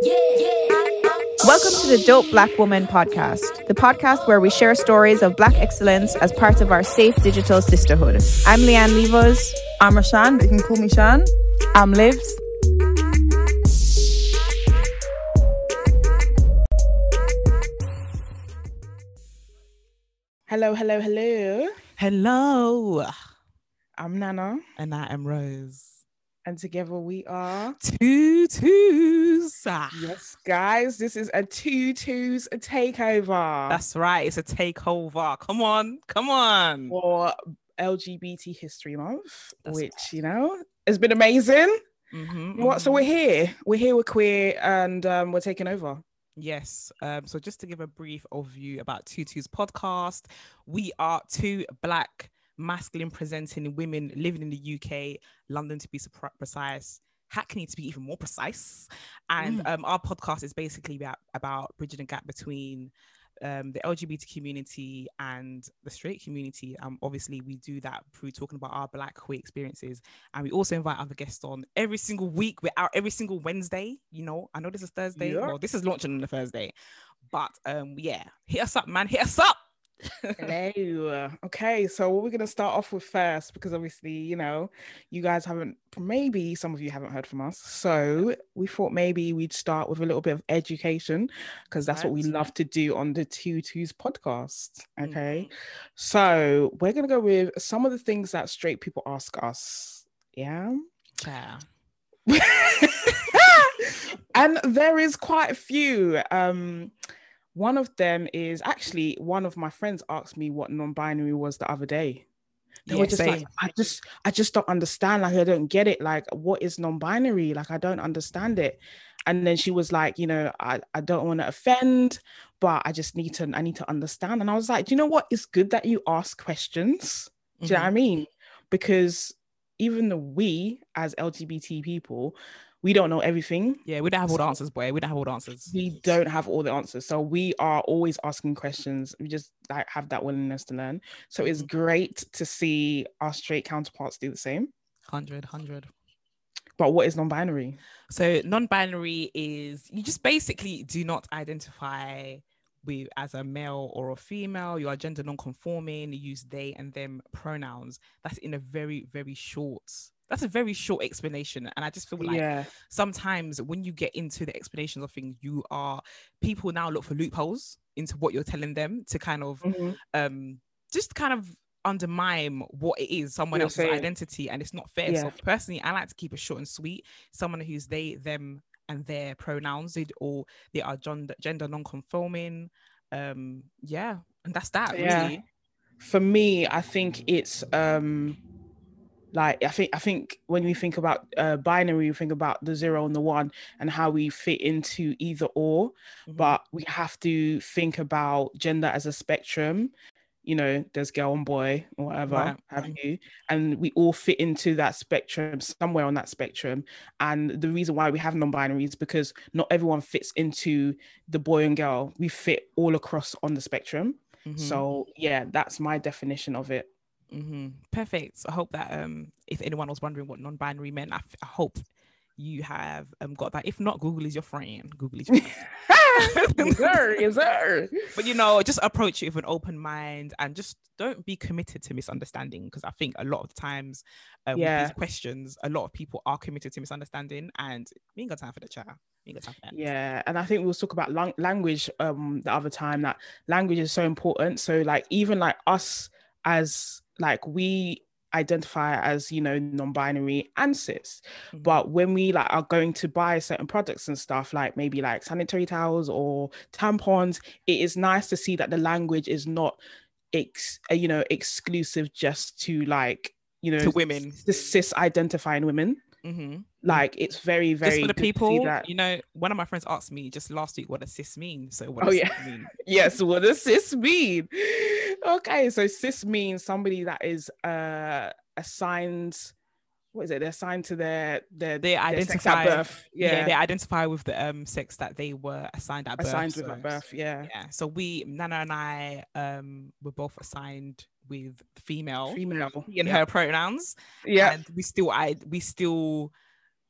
Welcome to the Dope Black Woman podcast, the podcast where we share stories of Black excellence as part of our safe digital sisterhood. I'm Leanne Levos. I'm Rashan, but you can call me Shan. I'm Livs. Hello. Hello. I'm Nana. And I am Rose. And together we are... Two twos. Yes, guys, this is a two twos takeover. That's right. It's a takeover. Come on. For LGBT History Month, That's which, right. you know, has been amazing. Mm-hmm, So we're here. We're queer, and we're taking over. Yes. So just to give a brief overview about Two Twos podcast, we are two Black masculine presenting women living in the UK, London to be precise, Hackney to be even more precise. And our podcast is basically about bridging the gap between the LGBT community and the straight community. Obviously we do that through talking about our Black queer experiences, and we also invite other guests on every single week. We're out every single Wednesday. You know, I know this is Thursday. Yeah. Well, this is launching on a Thursday, but yeah, hit us up, man. Hit us up. Hello. Okay, so what we're going to start off with first, because obviously, you know, you guys maybe some of you haven't heard from us. So we thought maybe we'd start with a little bit of education, because that's what we love to do on the Two Twos podcast. Okay. So we're going to go with some of the things that straight people ask us. Yeah. Yeah. And there is quite a few. One of them is actually one of my friends asked me what non-binary was the other day. They were just same. like, I just don't understand. Like, I don't get it. Like, what is non-binary? Like, I don't understand it. And then she was like, you know, I don't want to offend, but I need to understand. And I was like, do you know what? It's good that you ask questions. Do you know what I mean? Because even we as LGBT people, we don't know everything. Yeah, we don't have all the answers, boy. We don't have all the answers. We don't have all the answers. So we are always asking questions. We just like have that willingness to learn. So it's great to see our straight counterparts do the same. 100. But what is non-binary? So non-binary is you just basically do not identify with as a male or a female. You are gender non-conforming. You use they and them pronouns. That's in a very, very short... That's a very short explanation. And I just feel like sometimes when you get into the explanations of things, people now look for loopholes into what you're telling them to kind of just kind of undermine what it is, someone else's identity, and it's not fair. Yeah. So personally, I like to keep it short and sweet. Someone who's they, them, and their pronouns, they are gender non-conforming. And that's that really. For me, I think it's like I think when we think about binary, we think about the 0 and the 1 and how we fit into either or, but we have to think about gender as a spectrum. You know, there's girl and boy or whatever have you, and we all fit into that spectrum, somewhere on that spectrum. And the reason why we have non-binary is because not everyone fits into the boy and girl. We fit all across on the spectrum. So yeah, that's my definition of it. Perfect. So I hope that if anyone was wondering what non-binary meant, I hope you have got that. If not, Google is your friend. Yes, sir. But you know, just approach it with an open mind and just don't be committed to misunderstanding, because I think a lot of times with these questions, a lot of people are committed to misunderstanding, and we ain't got time for the chat. Yeah, and I think we'll talk about language the other time. That language is so important. So like even like us as like we identify as, you know, non-binary and cis, but when we like are going to buy certain products and stuff, like maybe like sanitary towels or tampons, it is nice to see that the language is not exclusive just to like, you know, to women, the cis identifying women. Like it's very, very just for the people that. You know, one of my friends asked me just last week what does cis mean. So what does cis mean? Yes, what does cis mean? Okay, so cis means somebody that is assigned, what is it? They're assigned to their sex at birth. They identify with the sex that they were assigned at birth. At birth. Yeah. So Nana and I were both assigned with female in her pronouns. Yeah. And we still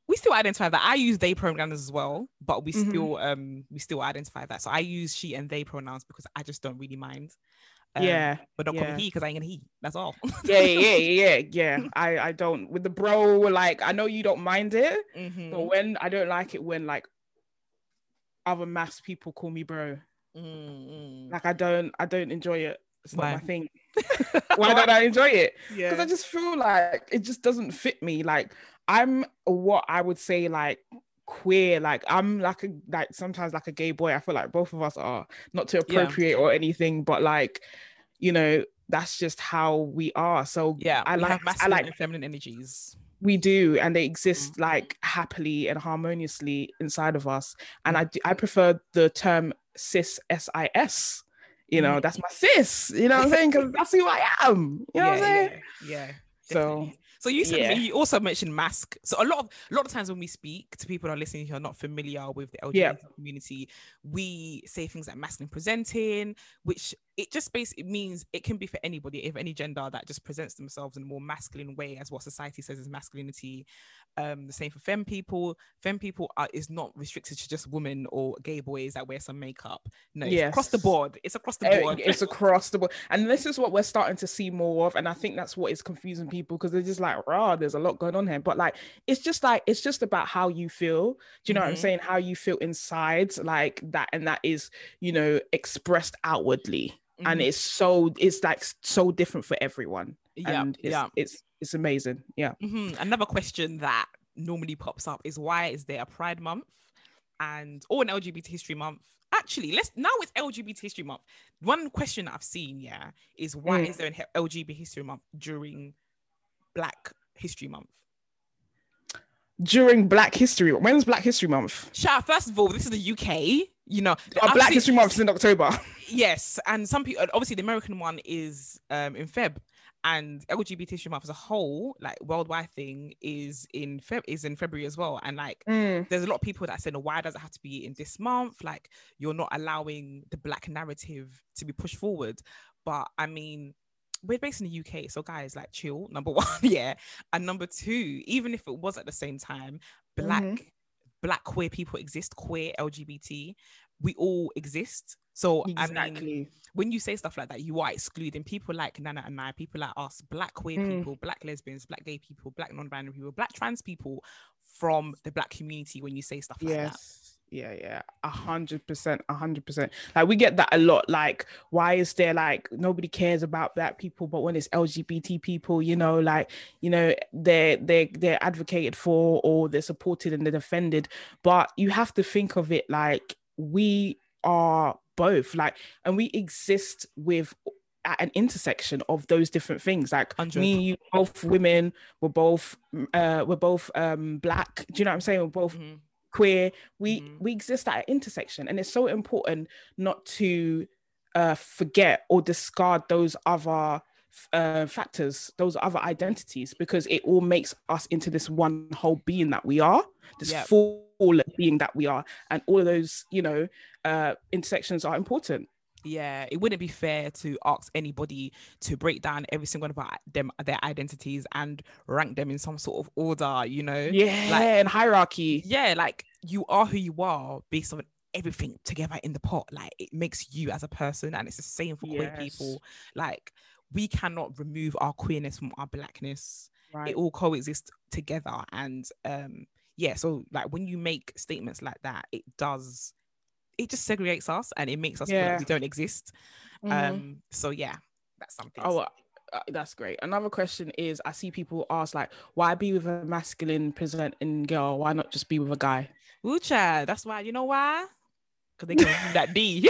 we still identify that. I use they pronouns as well, but we Mhm. still identify that. So I use she and they pronouns because I just don't really mind. Yeah, But don't call me yeah. he because I ain't gonna he. That's all. Yeah. I don't with the bro. Like, I know you don't mind it, but Mm-hmm. when I don't like it when like other mass people call me bro. Mm-hmm. Like, I don't enjoy it. It's not Why? my thing. Why don't I enjoy it? Because Yeah. I just feel like it just doesn't fit me. Like, I'm what I would say like queer. Like, I'm like sometimes like a gay boy. I feel like both of us are, not to Yeah. appropriate or anything, but like, that's just how we are. So Yeah. I We like have I masculine like and feminine energies. we do, and they Mm-hmm. exist like happily and harmoniously inside of us. And Mm-hmm. I prefer the term cis, sis. Mm-hmm. That's my sis. You know what I'm saying? Because that's who I am. You know what I'm Yeah, saying? yeah, So definitely. So you said yeah, you also mentioned mask. So a lot of times when we speak to people who are listening who are not familiar with the yeah, LGBT community, we say things like masculine presenting, which it just basically means it can be for anybody of any gender that just presents themselves in a more masculine way as what society says is masculinity. The same for femme people. Femme people is not restricted to just women or gay boys that wear some makeup. No, it's across the yes. board. It's across the board. It's across the board, and this is what we're starting to see more of. And I think that's what is confusing people, because they're just like, "Rah, there's a lot going on here." But like, it's just about how you feel. Do you know what I'm Mhm. saying? How you feel inside, like that, and that is, expressed outwardly. And Mhm. it's like so different for everyone, Yeah, and yeah. it's amazing. Yeah. Another question that normally pops up is why is there a Pride Month or an LGBT History Month? Actually, now it's LGBT History Month. One question I've seen, is why Mm. is there an LGBT History Month during Black History Month? During Black History, when's Black History Month? First of all, this is the UK. Black History Month is in October. Yes, and some people, obviously the American one is in Feb, and LGBT History Month as a whole, like worldwide thing, is in February as well. And like Mm. there's a lot of people that say, no, why does it have to be in this month? Like, you're not allowing the Black narrative to be pushed forward. But I mean, we're based in the UK, so guys, like, chill, number one. Yeah. And number two, even if it was at the same time, Mhm. black queer people exist, queer LGBT, we all exist. So I mean, Exactly. when you say stuff like that, you are excluding people like Nana and I, people like us, Black queer Mm. people, Black lesbians, Black gay people, Black non-binary people, Black trans people from the Black community when you say stuff like that. Yes. Yeah. 100%. 100%. Like, we get that a lot. Like, why is there like nobody cares about Black people, but when it's LGBT people, they're advocated for, or they're supported and they're defended. But you have to think of it like we are both, like, and we exist at an intersection of those different things. Like, 100. me and you, both women, we're both Black. Do you know what I'm saying? We're both Mhm. queer. We exist at an intersection, and it's so important not to forget or discard those other factors, those other identities, because it all makes us into this one whole being that we are, this Yep. full being that we are. And all of those intersections are important. Yeah, it wouldn't be fair to ask anybody to break down every single one of their identities and rank them in some sort of order, Yeah, like, and hierarchy. yeah, like, you are who you are based on everything together in the pot. Like, it makes you as a person, and it's the same for queer people. Like, we cannot remove our queerness from our Blackness. Right. It all coexists together. And so like when you make statements like that, it just segregates us, and it makes us feel like we don't exist. So yeah, that's something. That's great. Another question is, I see people ask, like, why be with a masculine presenting girl? Why not just be with a guy? Ooh-cha, that's why. You know why? Because they can that D.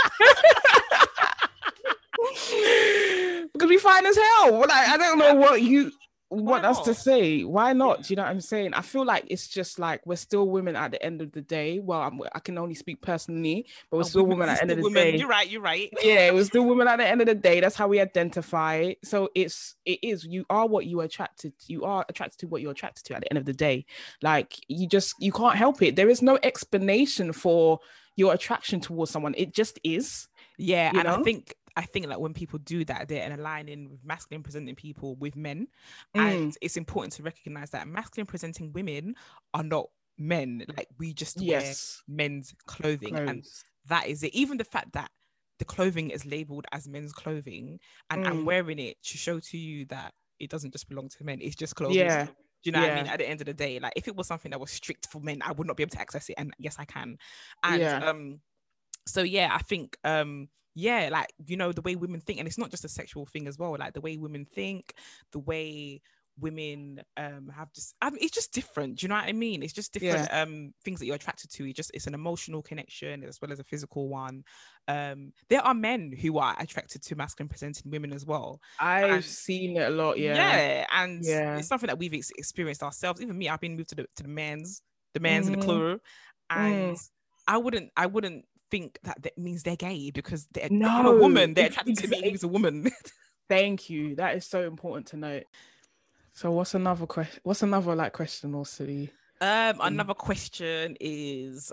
Because we fine as hell. Like, I don't know what you want us to say. Why not? Yeah. Do you know what I'm saying? I feel like it's just like we're still women at the end of the day. Well, I can only speak personally, but we're still women at the end of the day. You're right. Yeah, we're still women at the end of the day. That's how we identify. So it is. You are what you are attracted. You are attracted to what you're attracted to at the end of the day. Like, you can't help it. There is no explanation for your attraction towards someone. It just is. Yeah, and I think I think like when people do that, they're aligning with masculine presenting people with men. Mm. And it's important to recognize that masculine presenting women are not men. Like we just wear Yes. men's clothing. And Clothes. that is it. Even the fact that the clothing is labeled as men's clothing and I'm wearing it to show to you that it doesn't just belong to men. It's just clothing. Yeah. Do you know what I mean? At the end of the day, like if it was something that was strict for men, I would not be able to access it. And yes, I can. And so yeah, I think yeah, like, you know, the way women think, and it's not just a sexual thing as well, like the way women think, the way women have just, I mean, it's just different. Do you know what I mean? It's just different things that you're attracted to. It's an emotional connection as well as a physical one. There are men who are attracted to masculine presenting women as well. I've seen it a lot. And it's something that we've experienced ourselves. Even me, I've been moved to the men's in the club, and I wouldn't think that means they're gay because I'm a woman. They're attracted to me who's a woman. Thank you. That is so important to note. So what's another question? What's another like question or silly? Another question is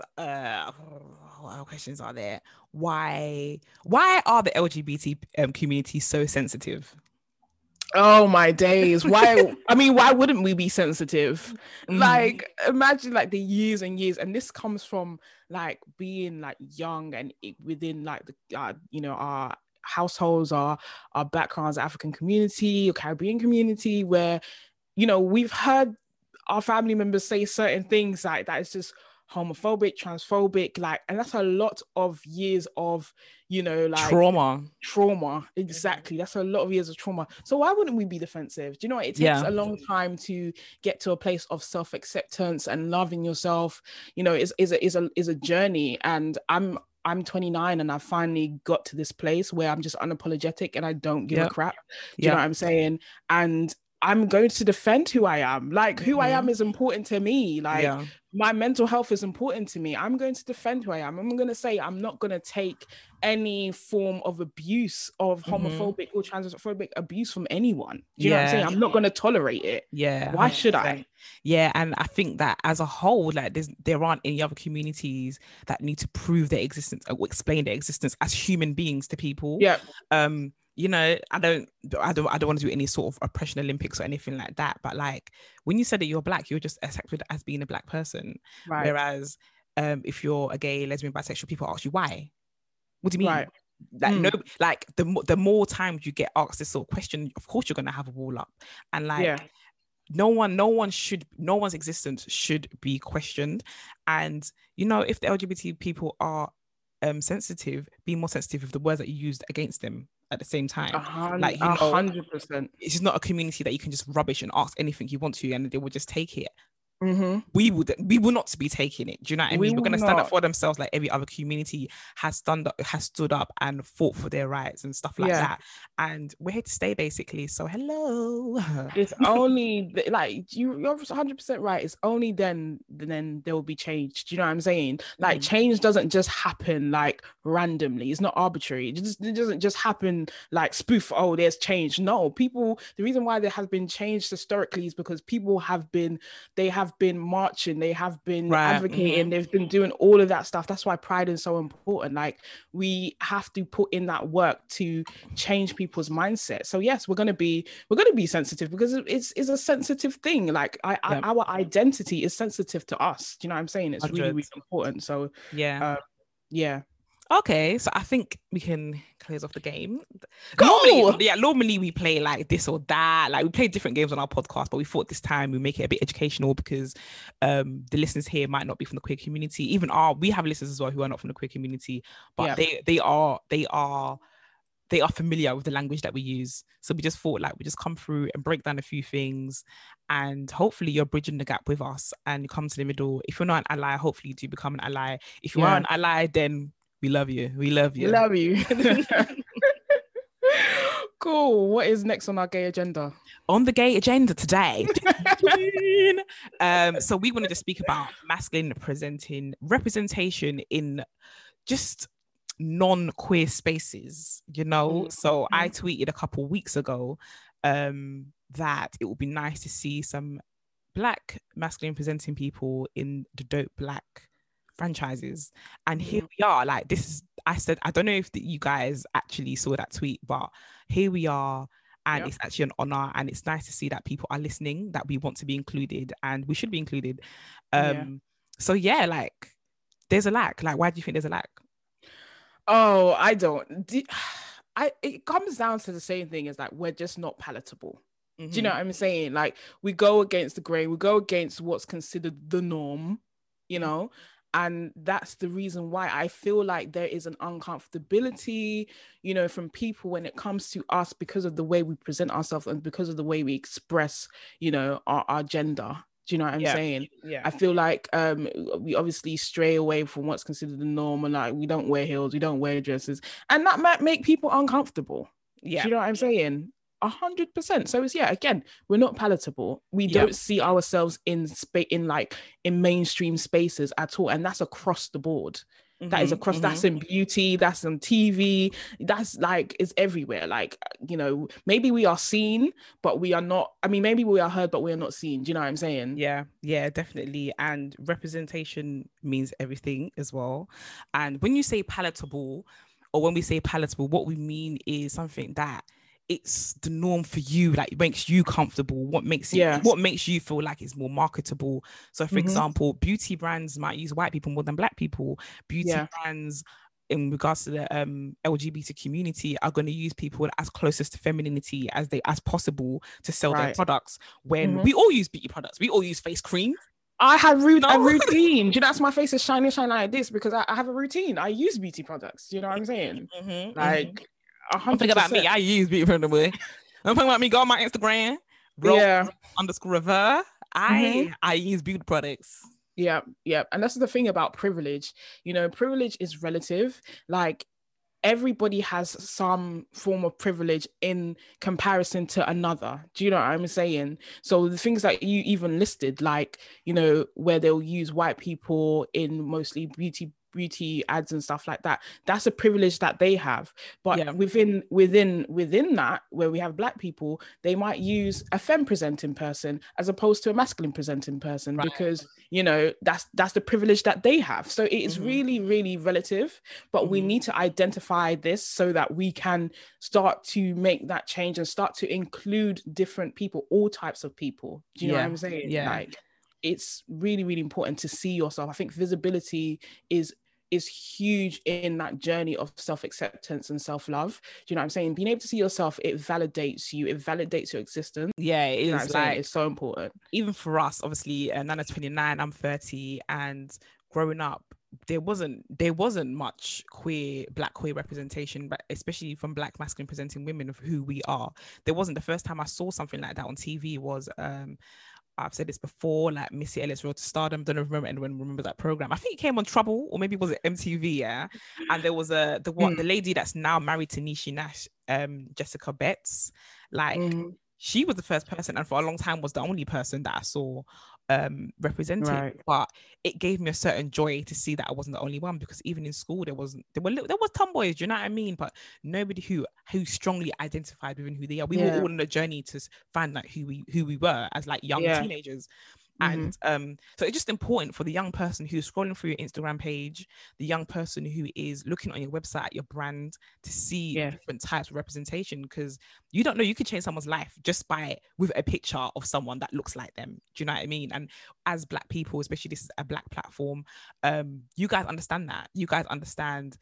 what other questions are there? Why are the LGBT community so sensitive? Oh my days. Why? I mean, why wouldn't we be sensitive? Like, imagine like the years and years, and this comes from like being like young and within like the you know, our households, our backgrounds, African community or Caribbean community, where, you know, we've heard our family members say certain things like that is just homophobic, transphobic, like, and that's a lot of years of, you know, like trauma. Exactly. That's a lot of years of trauma. So why wouldn't we be defensive? Do you know what? It takes a long time to get to a place of self-acceptance and loving yourself. You know, is a journey. And I'm 29 and I finally got to this place where I'm just unapologetic and I don't give a crap. Do you know what I'm saying? And I'm going to defend who I am. Like, who I am is important to me. Like, my mental health is important to me. I'm going to defend who I am. I'm going to say I'm not going to take any form of abuse, of homophobic or transphobic abuse from anyone. Do you know what I'm saying? I'm not going to tolerate it. Yeah. Why should I? Yeah. And I think that as a whole, like there aren't any other communities that need to prove their existence or explain their existence as human beings to people. Yeah. You know, I don't want to do any sort of oppression Olympics or anything like that. But like when you said that you're black, you're just accepted as being a black person. Right. Whereas if you're a gay, lesbian, bisexual, people ask you why. What do you mean? Right. Like no, like the more times you get asked this sort of question, of course you're gonna have a wall up. And like no one's existence should be questioned. And you know, if the LGBT people are sensitive, be more sensitive with the words that you used against them at the same time. Like, you know, 100%. It's just not a community that you can just rubbish and ask anything you want to and they will just take it. We will not be taking it. Do you know what I mean? We're going to stand up for themselves like every other community has stood up and fought for their rights and stuff like that. And we're here to stay, basically. So hello. It's only like you're 100% right. It's only then there will be change. Do you know what I'm saying? Like change doesn't just happen like randomly. It's not arbitrary. It doesn't just happen like spoof. Oh, there's change. No, people. The reason why there has been change historically is because people have been marching, they have been advocating, they've been doing all of that stuff. That's why pride is so important. Like we have to put in that work to change people's mindset. So yes, we're gonna be sensitive because it's a sensitive thing. Like our identity is sensitive to us. Do you know what I'm saying? It's really, really important. So yeah. Okay, so I think we can close off the game. Go! Normally we play like this or that. Like we play different games on our podcast, but we thought this time we make it a bit educational because the listeners here might not be from the queer community. Even we have listeners as well who are not from the queer community, but they are familiar with the language that we use. So we just thought like we just come through and break down a few things, and hopefully you're bridging the gap with us and you come to the middle. If you're not an ally, hopefully you do become an ally. If you are an ally, then we love you. We love you. We love you. Cool. What is next on our gay agenda? On the gay agenda today. So we wanted to speak about masculine representation in just non-queer spaces, you know? So I tweeted a couple weeks ago that it would be nice to see some Black masculine presenting people in the Dope Black franchises. And here we are, like, this is, I said, I don't know if you guys actually saw that tweet, but here we are. And it's actually an honor, and it's nice to see that people are listening, that we want to be included, and we should be included. So yeah, like, there's a lack. Like, why do you think there's a lack? Oh, I don't. It comes down to the same thing as, like, we're just not palatable. Do you know what I'm saying? Like, we go against the grain, we go against what's considered the norm, you know? And that's the reason why I feel like there is an uncomfortability, you know, from people when it comes to us, because of the way we present ourselves and because of the way we express, you know, our gender. Do you know what I'm saying? Yeah. I feel like we obviously stray away from what's considered the norm, and, like, we don't wear heels, we don't wear dresses, and that might make people uncomfortable. Yeah. Do you know what I'm saying? 100%. So it's, again, we're not palatable. We don't see ourselves in mainstream spaces at all, and that's across the board. That is across. That's in beauty. That's on TV. That's, like, it's everywhere. Like, you know, maybe we are seen, but we are not. I mean, maybe we are heard, but we are not seen. Do you know what I'm saying? Yeah, definitely. And representation means everything as well. And when you say palatable, or when we say palatable, what we mean is something that it's the norm for you, like, it makes you comfortable, what makes you feel like it's more marketable. So for example, beauty brands might use white people more than black people. Beauty brands in regards to the LGBT community are going to use people as closest to femininity as possible to sell their products. When we all use beauty products, we all use face cream. I have a routine. Do you know, that's my face is shiny like this because I have a routine. I use beauty products. Do you know what I'm saying? Like, 100%. I'm thinking about me. I use beauty products. I'm talking about me. Go on my Instagram. _Rever. I use beauty products. Yeah. And that's the thing about privilege. You know, privilege is relative. Like, everybody has some form of privilege in comparison to another. Do you know what I'm saying? So the things that you even listed, like, you know, where they'll use white people in mostly beauty ads and stuff like that, that's a privilege that they have. But within that, where we have black people, they might use a femme presenting person as opposed to a masculine presenting person, because, you know, that's the privilege that they have. So it is really, really relative, but we need to identify this so that we can start to make that change and start to include different people, all types of people. Do you know what I'm saying? Like, it's really, really important to see yourself. I think visibility is huge in that journey of self-acceptance and self-love. Do you know what I'm saying? Being able to see yourself, it validates you, it validates your existence. Yeah, it is, like, it's so important. Even for us, obviously, Nana's 29, I'm 30, and growing up, there wasn't much black queer representation, but especially from black masculine presenting women of who we are. There wasn't. The first time I saw something like that on TV was I've said this before, like Missy Elliott's Road to Stardom. Don't know if anyone remembers that program. I think it came on Trouble, or maybe was it MTV? Yeah, and there was the lady that's now married to Niecy Nash, Jessica Betts. Like, she was the first person, and for a long time was the only person that I saw represented. But it gave me a certain joy to see that I wasn't the only one, because even in school there was tomboys, do you know what I mean? But nobody who strongly identified within who they are. We were all on a journey to find out who we were as, like, young teenagers. And so it's just important for the young person who's scrolling through your Instagram page, the young person who is looking on your website, your brand, to see different types of representation, because you don't know, you could change someone's life just with a picture of someone that looks like them. Do you know what I mean? And as black people, especially this is a black platform, you guys understand that. You guys understand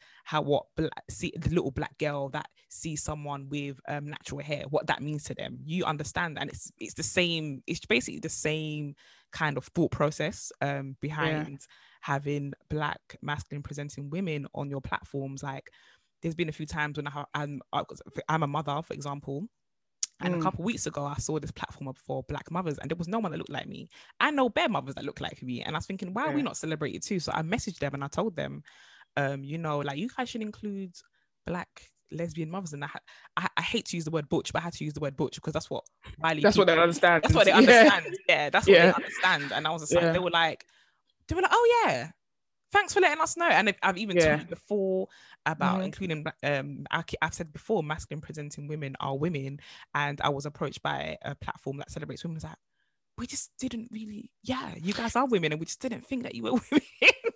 see the little black girl that sees someone with natural hair, what that means to them. You understand, and it's the same. It's basically the same kind of thought process behind having black masculine presenting women on your platforms. Like, there's been a few times when I'm a mother, for example, and a couple of weeks ago I saw this platform for black mothers, and there was no one that looked like me. I know bare mothers that look like me, and I was thinking, why are we not celebrated too? So I messaged them and I told them, you know, like, you guys should include black lesbian mothers. And I hate to use the word butch, but I had to use the word butch because that's what what they understand. That's what they understand. That's what they understand. And I was just like, they were like, oh yeah, thanks for letting us know. And I've even tweeted before about including I've said before, masculine presenting women are women, and I was approached by a platform that celebrates women. It's like, we just didn't really, you guys are women, and we just didn't think that you were women.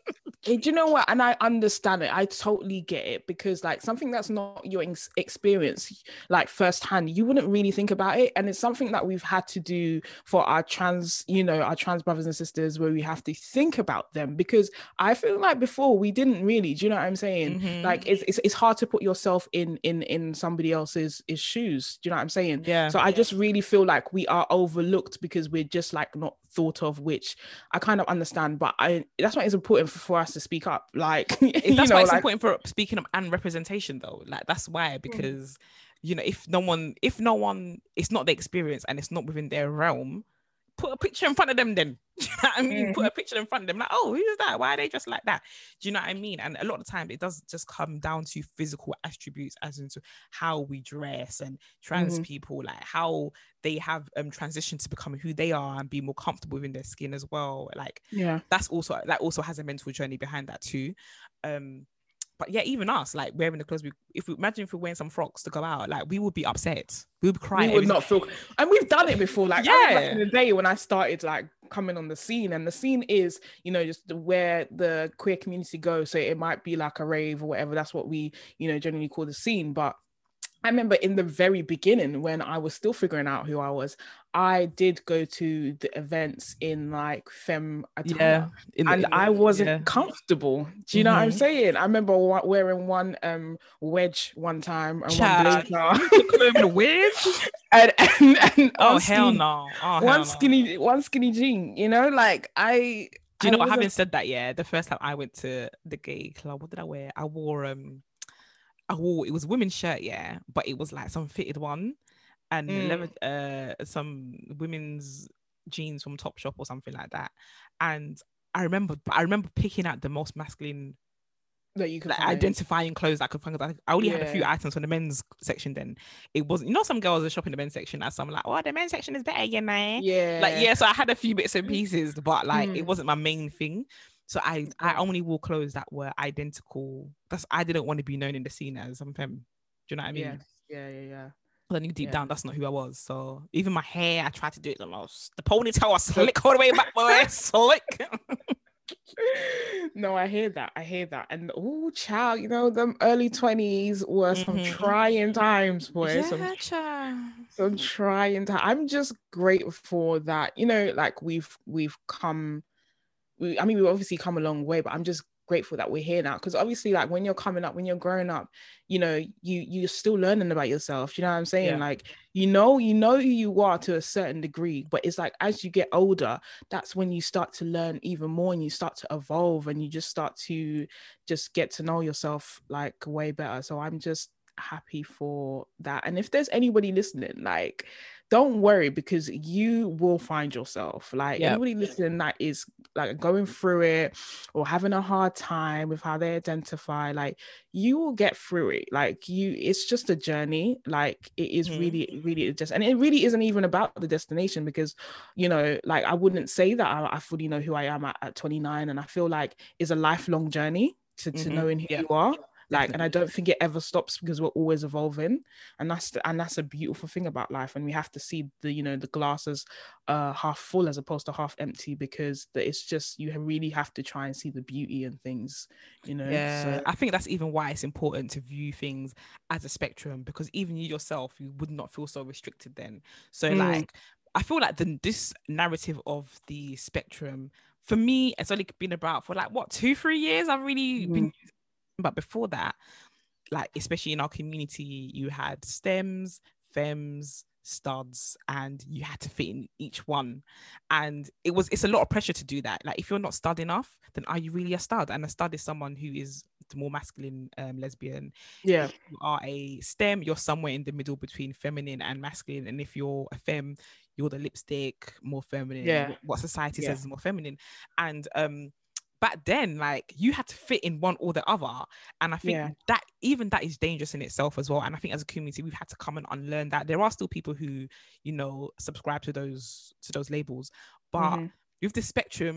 Do you know what? And I understand it. I totally get it, because like something that's not your experience, like firsthand, you wouldn't really think about it. And it's something that we've had to do for our trans, our trans brothers and sisters, where we have to think about them, because I feel like before we didn't really. Do you know what I'm saying? Like it's hard to put yourself in somebody else's shoes. Do you know what I'm saying? Yeah. So I just really feel like we are overlooked because we're just like not thought of, which I kind of understand, but that's why it's important for us to speak up. Like that's why it's important for speaking up and representation, though. Like that's why, because if no one, it's not the experience and it's not within their realm, put a picture in front of them then. Do you know what I mean? Put a picture in front of them, like, oh, who's that? Why are they just like that? Do you know what I mean? And a lot of the time it does just come down to physical attributes, as into how we dress, and trans people, like how they have transitioned to becoming who they are and be more comfortable within their skin as well. Like that also has a mental journey behind that too. But yeah, even us, like wearing the clothes, if we're wearing some frocks to go out, like we would be upset. We would cry. We would not feel, and we've done it before. Like back in the day when I started like coming on the scene, and the scene is, just where the queer community goes. So it might be like a rave or whatever. That's what we, generally call the scene. But I remember in the very beginning, when I was still figuring out who I was, I did go to the events in like femme attire, and I wasn't comfortable. Do you know what I'm saying? I remember wearing one wedge one time, and one blazer. Wedge? and oh hell no! One skinny jean. Like I. Do you know what? Having said that, the first time I went to the gay club, what did I wear? I wore it was a women's shirt, but it was like some fitted one, and some women's jeans from Topshop or something like that. And I remember picking out the most masculine that you could identifying clothes that I could find. I only had a few items from the men's section then. It wasn't, some girls are shopping the men's section, as some like, oh, the men's section is better, so I had a few bits and pieces, but like it wasn't my main thing. So I only wore clothes that were identical. I didn't want to be known in the scene as some femme. Do you know what I mean? Yeah. I knew deep down that's not who I was. So even my hair, I tried to do it the most. The ponytail was slick all the way back, boy. Slick. No, I hear that. And child, them early 20s were some trying times, boy. Some trying times. I'm just grateful that, like we've come. We've obviously come a long way, but I'm just grateful that we're here now, because obviously, like when you're coming up, when you're growing up, you're still learning about yourself. You know what I'm saying? Like you know who you are to a certain degree, but it's like as you get older, that's when you start to learn even more, and you start to evolve, and you just start to just get to know yourself like way better. So I'm just happy for that. And if there's anybody listening, like, don't worry, because you will find yourself. Like anybody listening that is like going through it or having a hard time with how they identify, like you will get through it. Like it's just a journey. Like it is really just, and it really isn't even about the destination, because like I wouldn't say that I fully know who I am at 29, and I feel like it's a lifelong journey to knowing who you are. Like, and I don't think it ever stops, because we're always evolving, and that's a beautiful thing about life. And we have to see the glass as half full as opposed to half empty, because it's just, you really have to try and see the beauty in things, So I think that's even why it's important to view things as a spectrum, because even you yourself, you would not feel so restricted then. So like, I feel like this narrative of the spectrum, for me, it's only been about for like 2-3 years. I've really been. But before that, like especially in our community, you had stems, femmes, studs, and you had to fit in each one. And it's a lot of pressure to do that. Like if you're not stud enough, then are you really a stud? And a stud is someone who is the more masculine lesbian. Yeah. If you are a stem, you're somewhere in the middle between feminine and masculine. And if you're a femme, you're the lipstick, more feminine. Yeah. What society says is more feminine. And back then, like you had to fit in one or the other, and I think that is dangerous in itself as well. And I think as a community, we've had to come and unlearn that. There are still people who subscribe to those labels, but with the spectrum,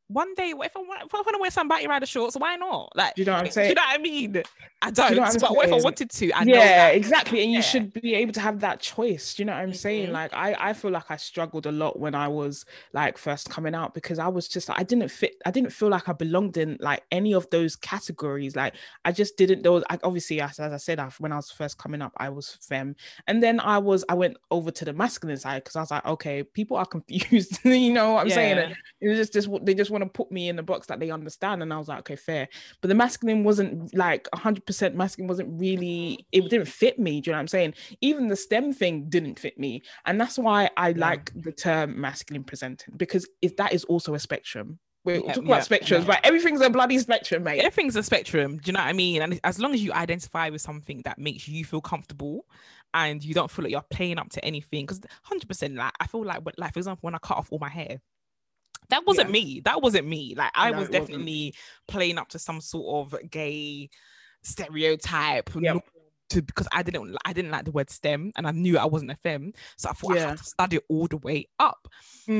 one day, if I want to wear some batty rider shorts, why not? Like, Do you know what I'm do saying? you know what I mean? I Do you know don't, what I'm but what if I saying? wanted to? I know Yeah, that. exactly. And you Yeah. should be able to have that choice. Do you know what I'm saying? Mhm. Like, I feel like I struggled a lot when I was like first coming out, because I was just like, I didn't feel like I belonged in like any of those categories. Like, I just didn't, there was, obviously, as I said, when I was first coming up, I was femme. And then I went over to the masculine side, because I was like, okay, people are confused. You know what I'm saying? Yeah. And it was just they just want to put me in the box that they understand. And I was like, okay, fair. But the masculine wasn't like 100% masculine, wasn't really, it didn't fit me. Do you know what I'm saying? Even the STEM thing didn't fit me. And that's why I like the term masculine presenting, because that is also a spectrum. We're talking about spectrums, but everything's a bloody spectrum, mate. Everything's a spectrum. Do you know what I mean? And as long as you identify with something that makes you feel comfortable and you don't feel like you're playing up to anything, because 100%, like, I feel like for example, when I cut off all my hair, that wasn't me. That wasn't me. Like, I was definitely playing up to some sort of gay stereotype. Because I didn't like the word STEM, and I knew I wasn't a femme, so I thought I had to study it all the way up.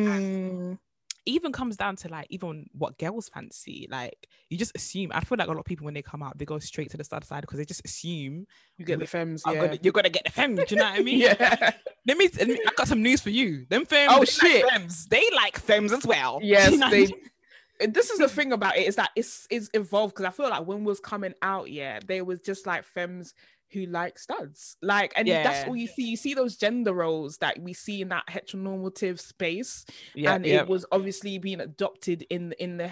Even comes down to like even what girls fancy. Like, you just assume. I feel like a lot of people, when they come out, they go straight to the stud side because they just assume you get the femmes. You're gonna get the femmes. Do you know what I mean? Yeah. Let me. I got some news for you. Them femmes. Oh shit. Like femmes. They like femmes as well. Yes, you know this is the thing about it, is that it's evolved, because I feel like when we was coming out, there was just like femmes who like studs, like, and that's all you see. You see those gender roles that we see in that heteronormative space, it was obviously being adopted in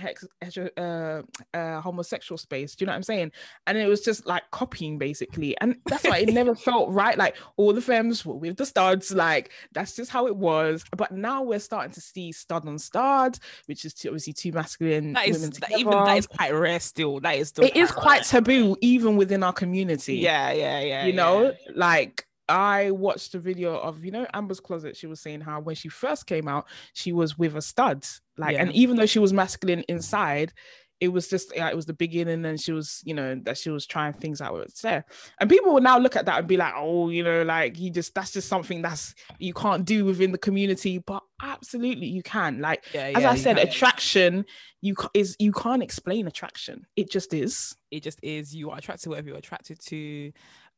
the homosexual space. Do you know what I'm saying? And it was just like copying basically, and that's why it never felt right. Like, all the femmes were with the studs, like that's just how it was. But now we're starting to see stud on stud, which is obviously two masculine women together. Even that is quite rare still. That is still it is quite taboo even within our community. You know, like, I watched a video of, Amber's Closet. She was saying how when she first came out, she was with a stud, like, and even though she was masculine inside, it was just it was the beginning, and she was, that she was trying things out with Sarah. And people will now look at that and be like, oh, like, that's just something that's you can't do within the community. But absolutely you can. Like, as I said, attraction, you can't explain attraction. It just is. You are attracted to whatever you're attracted to.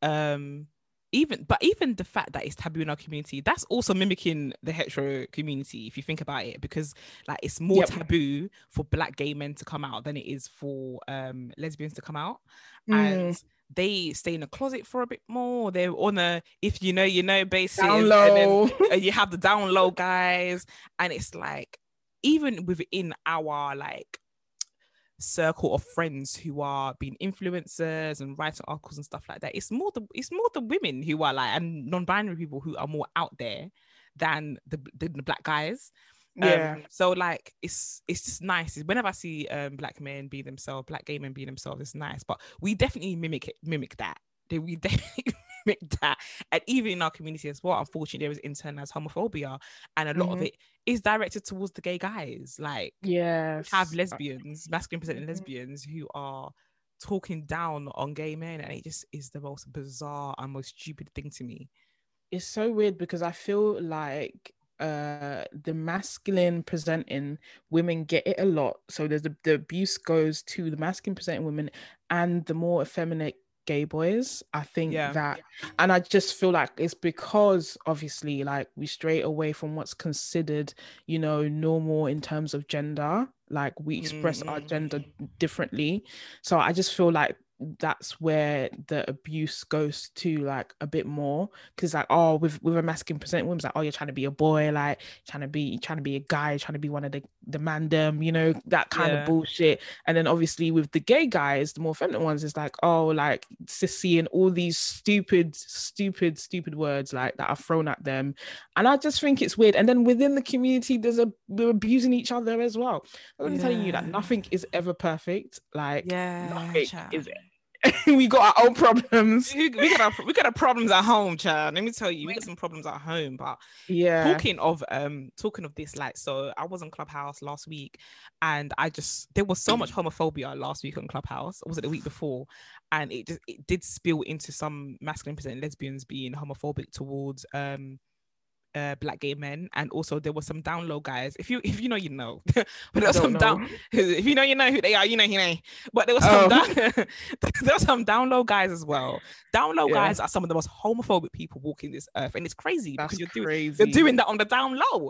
Even the fact that it's taboo in our community, that's also mimicking the hetero community, if you think about it, because like it's more taboo for Black gay men to come out than it is for lesbians to come out. And they stay in the closet for a bit more. They're on a if you know basis, down low. And then you have the down low guys, and it's like, even within our like circle of friends who are being influencers and writing articles and stuff like that, it's more the women who are like, and non-binary people who are more out there than the Black guys. So like it's just nice whenever I see Black men be themselves, Black gay men be themselves. It's nice, but we definitely mimic that. We definitely mimic that, and even in our community as well, unfortunately, there is internalized homophobia, and a lot of it is directed towards the gay guys. Like, have lesbians, masculine presenting lesbians, who are talking down on gay men, and it just is the most bizarre and most stupid thing to me. It's so weird, because I feel like the masculine presenting women get it a lot. So there's the abuse goes to the masculine presenting women and the more effeminate gay boys. I think that, and I just feel like it's because obviously like we stray away from what's considered, normal in terms of gender. Like, we express our gender differently. So I just feel like that's where the abuse goes to, like, a bit more, because like, oh, with a masculine presenting women, like, oh, you're trying to be a boy, like trying to be a guy, trying to be one of the mandem, that kind of bullshit. And then obviously with the gay guys, the more feminine ones, it's like, oh, like sissy and all these stupid words like that are thrown at them. And I just think it's weird. And then within the community, we're abusing each other as well. I'm telling you that nothing is ever perfect. Like, nothing is we got our own problems. we got our problems at home, child. Let me tell you, we got some problems at home. But talking of this, like, so I was on Clubhouse last week, and there was so much homophobia last week on Clubhouse. Or was it the week before? And it did spill into some masculine presenting lesbians being homophobic towards black gay men, and also there were some down low guys. If you know, you know. But there was some know. down. If you know who they are. You know. But there was some there were some down low guys as well. Down low guys are some of the most homophobic people walking this earth, and it's crazy because you're doing that on the down low.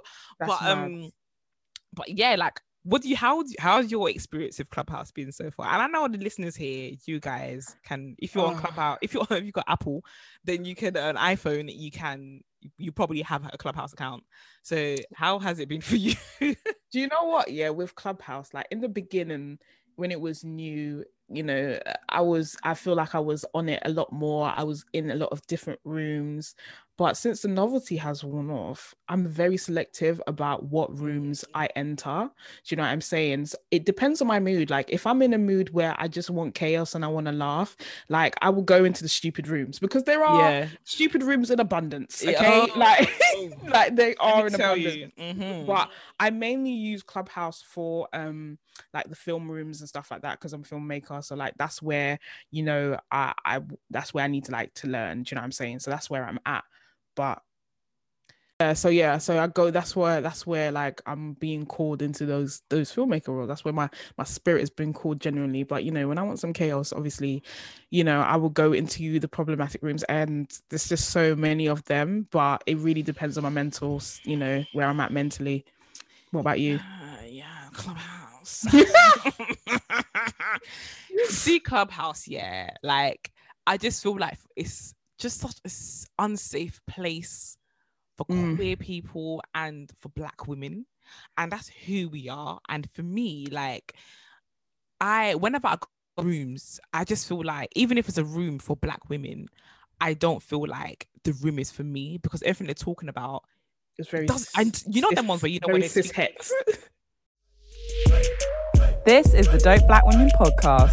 But yeah, like, how's your experience with Clubhouse been so far? And I know the listeners here, you guys can, if you're on Clubhouse, if you've got Apple, then you can, an iPhone, you probably have a Clubhouse account. So how has it been for you? Do you know what? Yeah, with Clubhouse, like in the beginning when it was new, you know, I feel like I was on it a lot more. I was in a lot of different rooms. But since the novelty has worn off, I'm very selective about what rooms I enter. Do you know what I'm saying? So it depends on my mood. Like if I'm in a mood where I just want chaos and I want to laugh, like I will go into the stupid rooms, because there are stupid rooms in abundance. Okay, like they are in abundance. But I mainly use Clubhouse for like the film rooms and stuff like that, because I'm a filmmaker. So like that's where, you know, I that's where I need to learn. Do you know what I'm saying? So that's where I'm at. But so I go, that's where like I'm being called into those filmmaker roles. That's where my spirit has been called generally. But you know, when I want some chaos, obviously, you know, I will go into the problematic rooms, and there's just so many of them. But it really depends on my mental, you know, where I'm at mentally. What about you? Clubhouse. See, Clubhouse, like I just feel like it's just such an unsafe place for queer people and for black women, and that's who we are. And for me, like whenever I go to rooms, I just feel like even if it's a room for black women, I don't feel like the room is for me, because everything they're talking about is very and you know them ones where you know when it's cis-het. This is the Dope Black Women podcast.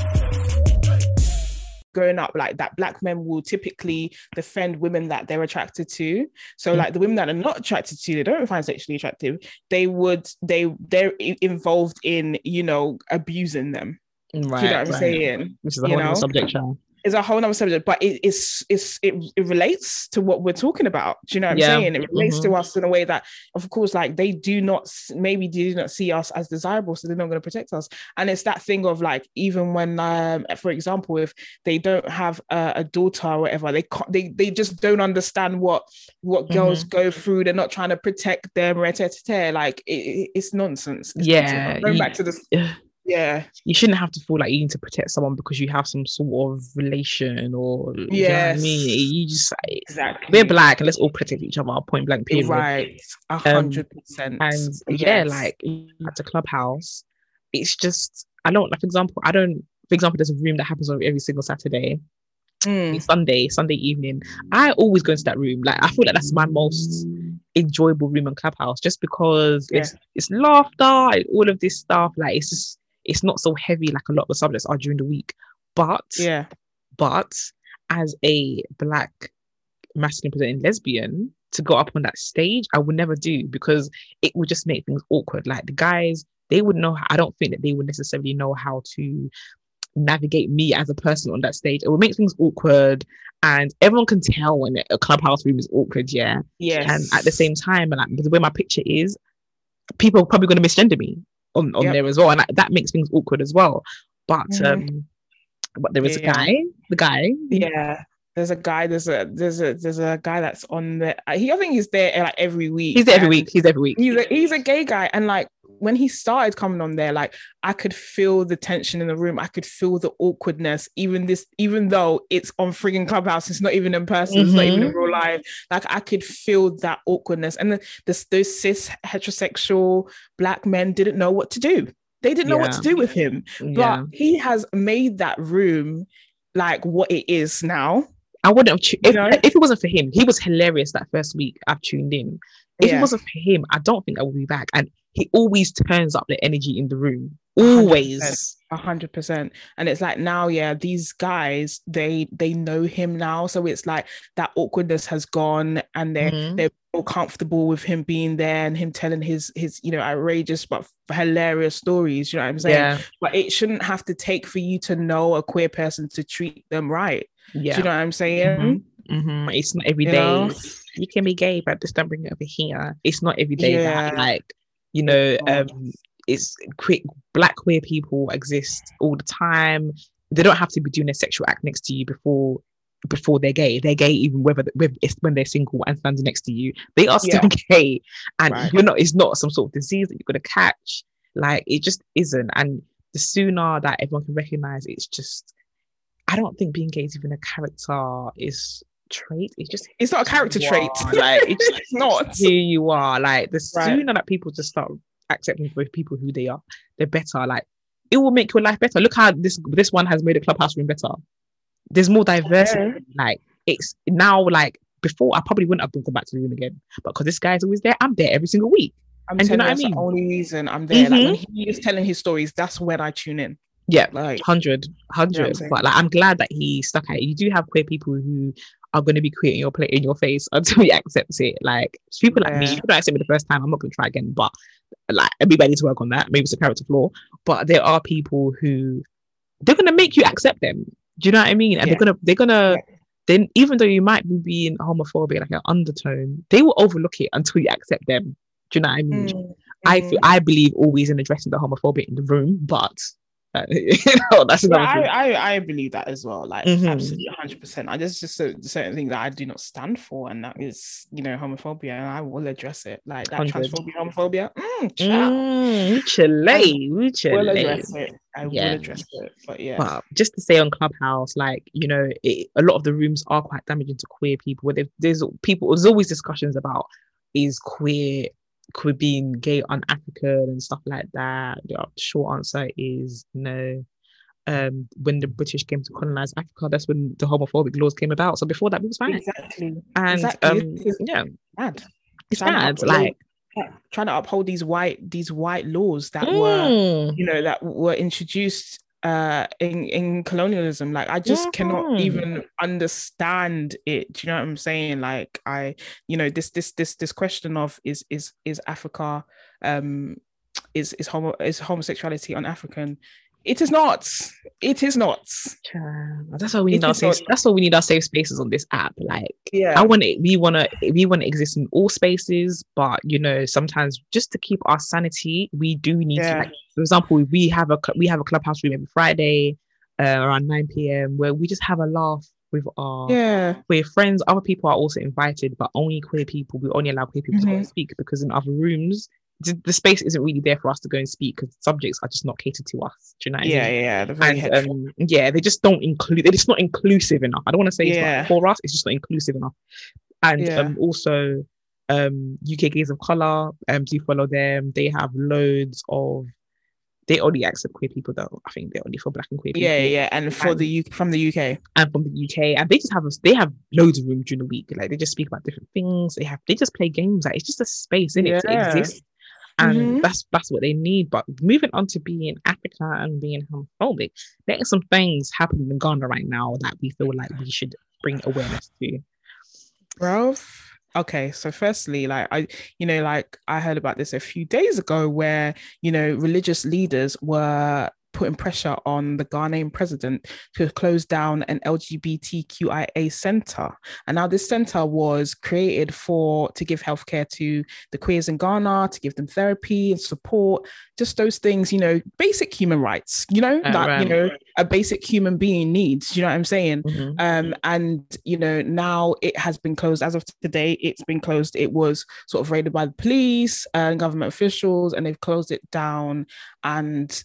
Growing up, like that, black men will typically defend women that they're attracted to. So like the women that are not attracted to, they don't find sexually attractive, they're involved in, you know, abusing them. Right, do you know what I'm saying? Which is a whole other subject, child. It's a whole other subject, but it relates to what we're talking about. Do you know what I'm saying? It relates to us in a way that, of course, like they do not see us as desirable, so they're not going to protect us. And it's that thing of like, even when, for example, if they don't have a daughter or whatever, they just don't understand what girls go through. They're not trying to protect them, like it's nonsense. Going back to this. Yeah, you shouldn't have to feel like you need to protect someone because you have some sort of relation, or you know what I mean. You just we're black and let's all protect each other. Point blank. Period. Right, 100%. And like at the Clubhouse, it's just for example, there's a room that happens on every single Saturday. It's Sunday evening. I always go into that room. Like I feel like that's my most enjoyable room on Clubhouse, just because it's laughter, all of this stuff. Like it's not so heavy like a lot of the subjects are during the week. But as a black masculine presenting lesbian, to go up on that stage, I would never do, because it would just make things awkward. Like the guys, they would know. I don't think that they would necessarily know how to navigate me as a person on that stage. It would make things awkward, and everyone can tell when a Clubhouse room is awkward. And at the same time, and like the way my picture is, people are probably going to misgender me on there as well, and that makes things awkward as well. But there is a guy. There's a guy. There's a guy that's on there. I think he's there like every week. He's there every week. He's a gay guy, and like when he started coming on there, like I could feel the tension in the room. I could feel the awkwardness. Even though it's on frigging Clubhouse, it's not even in person. It's not even in real life. Like I could feel that awkwardness, and those cis heterosexual black men didn't know what to do. They didn't know what to do with him. But he has made that room like what it is now. I wouldn't have if it wasn't for him. He was hilarious that first week I've tuned in. If it wasn't for him, I don't think I would be back. And he always turns up the energy in the room. Always. 100%. And it's like now, these guys, they know him now. So it's like that awkwardness has gone, and they're more comfortable with him being there and him telling his outrageous but hilarious stories. You know what I'm saying? Yeah. But it shouldn't have to take for you to know a queer person to treat them right. Yeah. Do you know what I'm saying? It's not every You day. know? You can be gay, but just don't bring it over here. It's not every day Yeah. that, like, you know, God. it's quick. Black queer people exist all the time. They don't have to be doing a sexual act next to you before they're gay. They're gay even whether it's when they're single and standing next to you. They are still gay, and Right. you're not. It's not some sort of disease that you're gonna catch. Like, it just isn't. And the sooner that everyone can recognize, it's just. I don't think being gay is even a character is trait. It's not a character trait. Like, it's not who you are. Like, the Right. sooner that people just start accepting both people who they are, the better. Like, it will make your life better. Look how this one has made a clubhouse room better. There's more diversity. Okay. Like, it's now, like, before I probably wouldn't have gone back to the room again, but because this guy's always there, I'm there every single week. I'm And you telling know you, what I that's mean? the only reason I'm there. Like, Mhm. when he is telling his stories, that's when I tune in. Yeah, Like, 100. You know what I'm saying? But like, I'm glad that he stuck at it. You do have queer people who are going to be queer in your face until you accept it. Like, people like me, Yeah. if you don't accept me the first time, I'm not going to try again. But like, everybody needs to work on that. Maybe it's a character flaw. But there are people who they're going to make you accept them. Do you know what I mean? And Yeah. they're gonna then, even though you might be being homophobic, like an undertone, they will overlook it until you accept them. Do you know what I mean? I believe always in addressing the homophobia in the room, but that's another thing. I believe that as well. Like, Mhm. absolutely 100%. There's just certain things that I do not stand for, and that is, homophobia, and I will address it. Like that 100. transphobia, homophobia. We'll Chile. address it. I Yeah. will address it. But yeah, But just to say on Clubhouse, like, a lot of the rooms are quite damaging to queer people. Where there's always discussions about, is queer being gay un-African and stuff like that. The short answer is no. When the British came to colonize Africa, that's when the homophobic laws came about. So before that, it was fine. exactly. And It's yeah, mad. it's Trying to bad. uphold- Like, trying to uphold these white laws that were that were introduced in colonialism. Like, I just cannot even understand it. Do you know what I'm saying? Like, this question of is Africa is homosexuality un-African? It is not. It is not. That's why we need our safe. That's why we need our safe spaces on this app. Like, Yeah. I want it. We want to exist in all spaces, but sometimes just to keep our sanity, we do need to. Like, for example, we have a clubhouse room every Friday around 9 p.m. where we just have a laugh with our queer friends. Other people are also invited, but only queer people. We only allow queer people to go and speak, because in other rooms, the space isn't really there for us to go and speak, because subjects are just not catered to us. Do you know what I mean? Yeah. They're very And they just don't include. They're just not inclusive enough. I don't want to say it's not for us. It's just not inclusive enough. And also, UK Gays of Color. Do follow them. They have loads of. They only accept queer people, though. I think they're only for Black and queer people. Yeah, and from the UK, and from the UK, and they have loads of rooms during the week. Like, they just speak about different things. They just play games. Like, it's just a space in it to exist. And that's what they need. But moving on to being African and being homophobic, there are some things happening in Ghana right now that we feel like we should bring awareness to. Bro. Okay, so firstly, like, I heard about this a few days ago, where religious leaders were putting pressure on the Ghanaian president to close down an LGBTQIA center. And now this center was created to give healthcare to the queers in Ghana, to give them therapy and support, just those things, basic human rights, a basic human being needs, you know what I'm saying? And now it has been closed. As of today, it's been closed. It was sort of raided by the police and government officials, and they've closed it down. And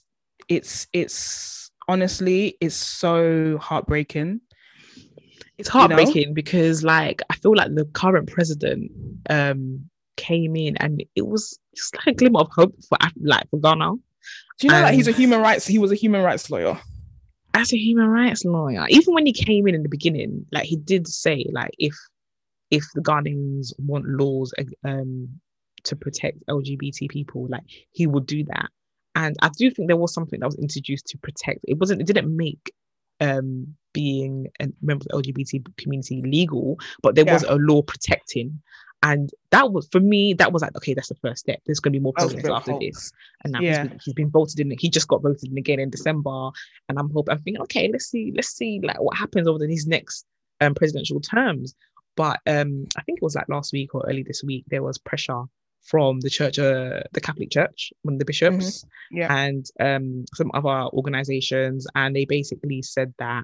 it's honestly, it's so heartbreaking. It's heartbreaking because, like, I feel like the current president came in, and it was just like a glimmer of hope for Ghana. Do you know that he was a human rights lawyer? As a human rights lawyer, even when he came in the beginning, like, he did say, like, if the Ghanaians want laws to protect LGBT people, like, he would do that. And I do think there was something that was introduced to protect. It didn't make being a member of the LGBT community legal, but there was a law protecting. And that was, for me, like, okay, that's the first step. There's going to be more progress after this. And now he's been voted in. He just got voted in again in December. And I'm thinking, okay, let's see like what happens over these next presidential terms. But I think it was like last week or early this week, there was pressure from the church, the Catholic Church, one of the bishops, and some other organizations, and they basically said that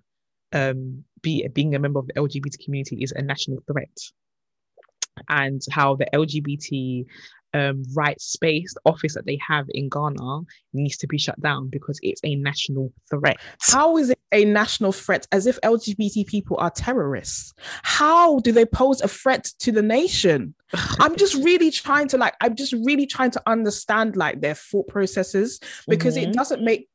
being a member of the LGBT community is a national threat, and how the LGBT rights-based office that they have in Ghana needs to be shut down because it's a national threat. How is it a national threat? As if LGBT people are terrorists. How do they pose a threat to the nation? I'm just really trying to understand like their thought processes, because it doesn't make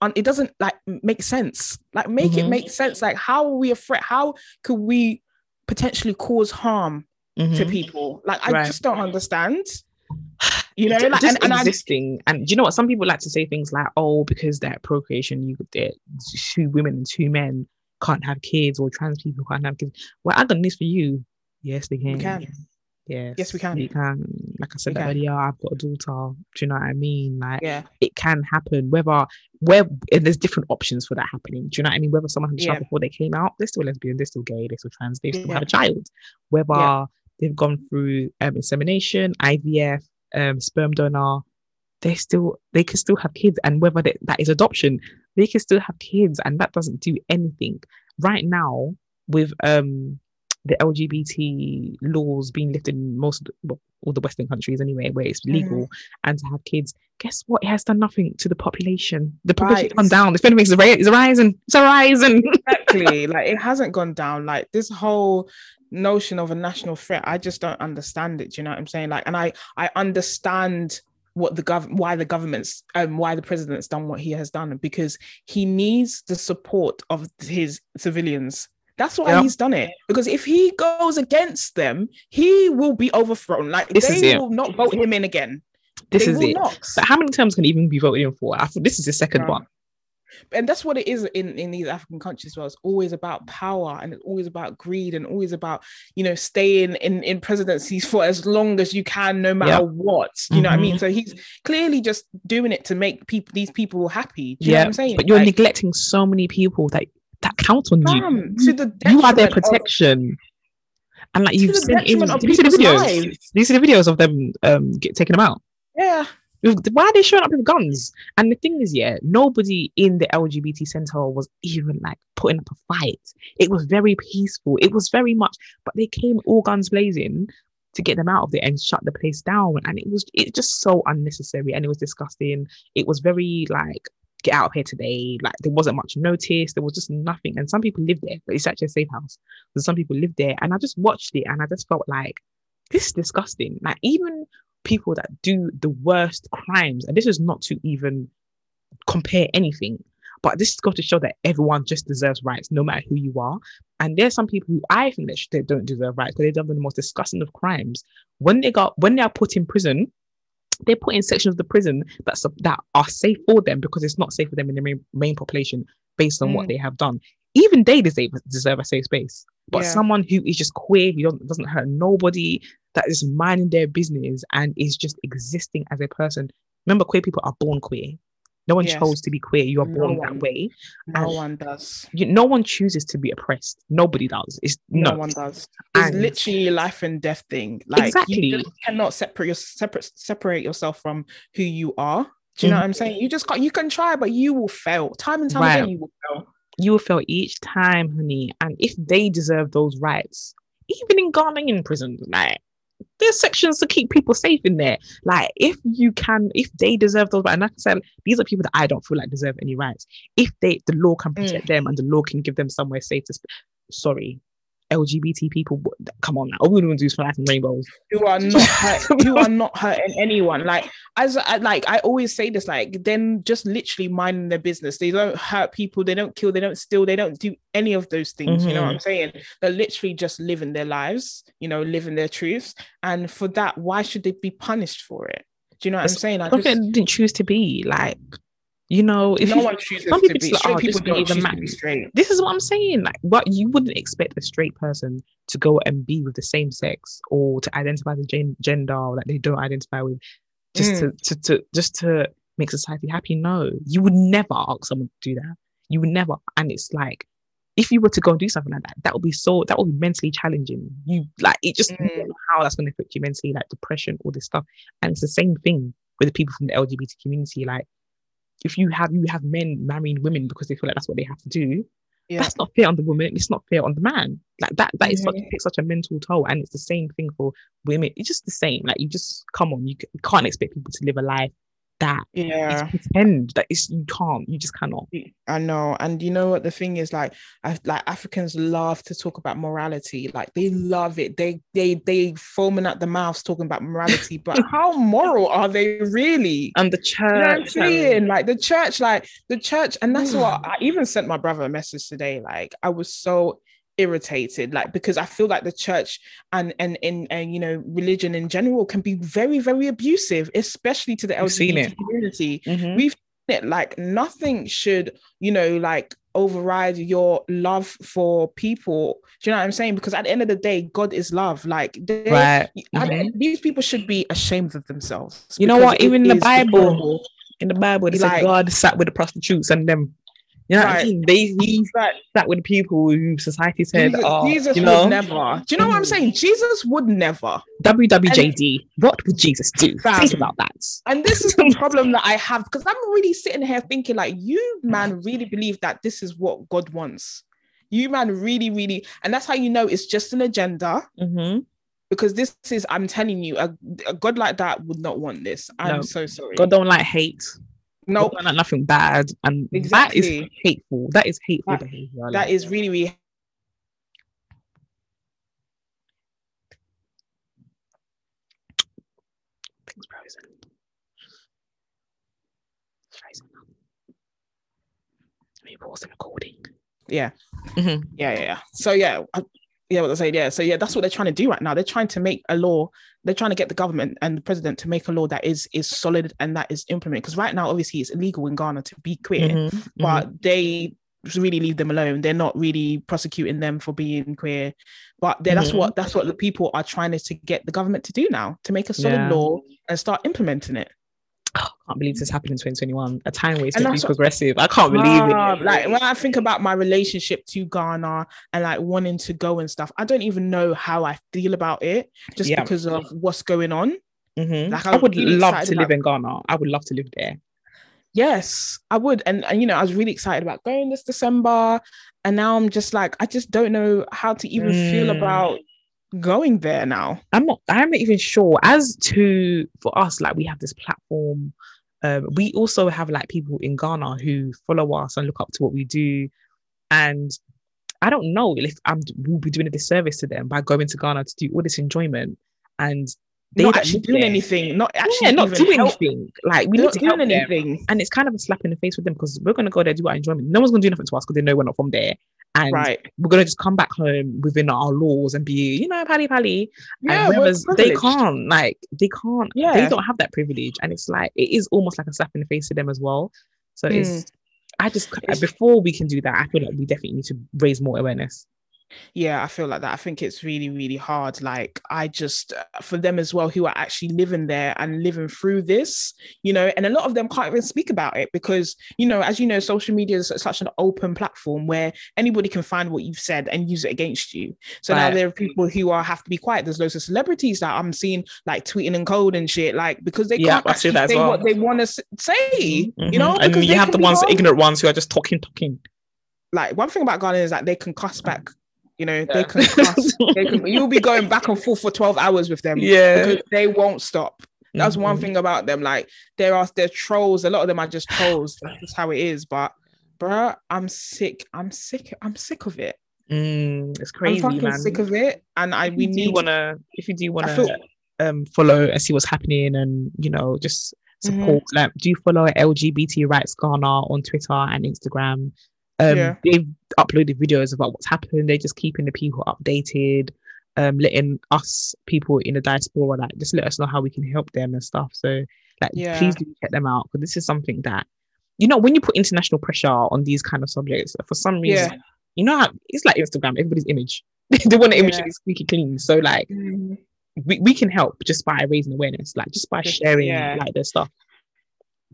sense. Like make it make sense. Like, how are we a threat? How could we potentially cause harm to people? Like, I just don't understand. You know, like, just existing. And do you know what? Some people like to say things like, "Oh, because they're procreation, two women and two men can't have kids, or trans people can't have kids." Well, I got news for you. Yes, they can. We can. Yes, we can. We can. Like I said earlier, I've got a daughter. Do you know what I mean? Like, it can happen. And there's different options for that happening. Do you know what I mean? Whether someone had a child before they came out, they're still lesbian, they're still gay, they're still trans, they still have a child. Whether they've gone through insemination, IVF, sperm donor, they can still have kids. And whether that is adoption, they can still have kids, and that doesn't do anything. Right now, with the LGBT laws being lifted in all the Western countries anyway, where it's legal, and to have kids, guess what? It has done nothing to the population. The population has gone down. If anything, it's rising. It's rising. Exactly. Like, it hasn't gone down. Like, this whole notion of a national threat, I just don't understand it. Do you know what I'm saying? Like, and I understand why the president's done what he has done, because he needs the support of his civilians. That's why he's done it. Because if he goes against them, he will be overthrown. Like, they will not vote him in again. This is it. But how many terms can he even be voted in for? I thought this is his second one. And that's what it is in these African countries as well. It's always about power, and it's always about greed, and always about, you know, staying in presidencies for as long as you can, no matter what. You know what I mean? So he's clearly just doing it to make these people happy. Do you know what I'm saying? But you're neglecting so many people that count on you. You are their protection. And like, you've seen, did you see the videos? Did you see the videos of them taking them out? Yeah. Why are they showing up with guns? And the thing is, nobody in the LGBT center was even like putting up a fight. It was very peaceful. It was very much, but they came all guns blazing to get them out of there and shut the place down. And it just so unnecessary, and it was disgusting. It was very like, get out of here today. Like, there wasn't much notice. There was just nothing. And some people live there, but it's actually a safe house. So some people live there, and I just watched it, and I just felt like, this is disgusting. Like, even people that do the worst crimes, and this is not to even compare anything, but this has got to show that everyone just deserves rights, no matter who you are. And there's some people who I think that they don't deserve rights because they've done the most disgusting of crimes. When they are put in prison, they put in sections of the prison that are safe for them, because it's not safe for them in the main population based on what they have done. Even they deserve a safe space. But someone who is just queer, who doesn't hurt nobody, that is minding their business and is just existing as a person. Remember, queer people are born queer. No one chose to be queer. You are born that way. No one does. No one chooses to be oppressed. Nobody does. No one does. It's literally a life and death thing. Like, exactly. You just cannot separate yourself from who you are. Do you know what I'm saying? You can try, but you will fail. Time and time again, you will fail. You will fail each time, honey. And if they deserve those rights, even in Ghanaian prisons, like, there's sections to keep people safe in there. Like, if they deserve those rights, and like I said, these are people that I don't feel like deserve any rights. If the law can protect them, and the law can give them somewhere safe to sorry, LGBT people, come on now. All we want to do is fly some rainbows. You are not hurting anyone. Like, I always say this, like, then just literally minding their business. They don't hurt people, they don't kill, they don't steal, they don't do any of those things. You know what I'm saying? They're literally just living their lives, you know, living their truths. And for that, why should they be punished for it? Do you know what I'm saying? Didn't choose to be like, you know, if no one chooses to be straight, people don't choose to be straight. This is what I'm saying. Like, what you wouldn't expect a straight person to go and be with the same sex, or to identify the gender that they don't identify with, just to make society happy. No, you would never ask someone to do that. You would never. And it's like, if you were to go and do something like that, that would be mentally challenging. You like it just, you don't know how that's going to affect you mentally, like depression, all this stuff. And it's the same thing with the people from the LGBT community. Like, if you have men marrying women because they feel like that's what they have to do, that's not fair on the woman. It's not fair on the man. Like that is such a mental toll. And it's the same thing for women. It's just the same. Like, you just come on. You can't expect people to live a life that is pretend. That is, you just cannot. I know. And you know what the thing is, like Africans love to talk about morality. Like, they love it. They foaming at the mouths talking about morality, but how moral are they really? And the church, you know what I'm saying? Like the church, and that's what I even sent my brother a message today. Like, I was so irritated, like, because I feel like the church and you know, religion in general can be very, very abusive, especially to the LGBT community. We've seen it. Like, nothing should, you know, like, override your love for people. Do you know what I'm saying? Because at the end of the day, God is love. Like, these people should be ashamed of themselves. You know what? Even in the Bible, it says God sat with the prostitutes and them. You know what I mean? He sat with people who society said, Jesus would never. Do you know what I'm saying? Jesus would never. WWJD. What would Jesus do? Think about that. And this is the problem that I have, because I'm really sitting here thinking, like, you, man, really believe that this is what God wants. You, man, really, really. And that's how you know it's just an agenda. Because this is, I'm telling you, a God like that would not want this. I'm so sorry. God don't like hate. No, like nothing bad, and that is hateful. That is hateful behavior. That is really, really. Things frozen. It's frozen. Let me pause the recording. Yeah. So what I say. So that's what they're trying to do right now. They're trying to make a law. They're trying to get the government and the president to make a law that is solid and that is implemented. Because right now, obviously, it's illegal in Ghana to be queer, but they really leave them alone. They're not really prosecuting them for being queer. But that's what the people are trying to get the government to do now, to make a solid law and start implementing it. I can't believe this happened in 2021, a time where it's meant to be progressive. I can't believe it. Like, when I think about my relationship to Ghana and like wanting to go and stuff, I don't even know how I feel about it, just because of what's going on. Like, I would love to live in Ghana. I would love to live there. Yes, I would. And you know, I was really excited about going this December, and now I'm just like, I just don't know how to even feel about going there now. I'm not even sure. As to, for us, like, we have this platform, we also have like people in Ghana who follow us and look up to what we do, and I don't know if we'll be doing a disservice to them by going to Ghana to do all this enjoyment and they not actually doing anything, not doing anything. Like, we need to help them, and it's kind of a slap in the face with them, because we're going to go there, do our enjoyment. No one's going to do nothing to us because they know we're not from there. And we're going to just come back home within our laws and be, you know, pally. Yeah, and whereas they can't. They don't have that privilege. And it's like, it is almost like a slap in the face to them as well. So before we can do that, I feel like we definitely need to raise more awareness. Yeah, I feel like that. I think it's really, really hard. Like, I just, for them as well, who are actually living there and living through this, you know, and a lot of them can't even speak about it because, you know, as you know, social media is such an open platform where anybody can find what you've said and use it against you. So now there are people who have to be quiet. There's loads of celebrities that I'm seeing like tweeting in code and shit, like, because they can't actually say what they want to say, you know? And you have the ignorant ones who are just talking. Like, one thing about Ghana is that they can cuss back. You know, they can cuss. You'll be going back and forth for 12 hours with them. Yeah. Because they won't stop. That's one thing about them. Like, they're trolls. A lot of them are just trolls. That's just how it is. But, bruh, I'm sick of it. It's crazy, I'm fucking sick of it. And if you do wanna follow and see what's happening and, you know, just support, like, do follow LGBT Rights Ghana on Twitter and Instagram. They've uploaded videos about what's happened. They're just keeping the people updated, letting us people in the diaspora, like, just let us know how we can help them and stuff. So, like, please do check them out, because this is something that, you know, when you put international pressure on these kind of subjects, for some reason, you know how it's like Instagram, everybody's image. They want an image to be squeaky clean. So, like, we can help just by raising awareness, like, just by sharing like their stuff.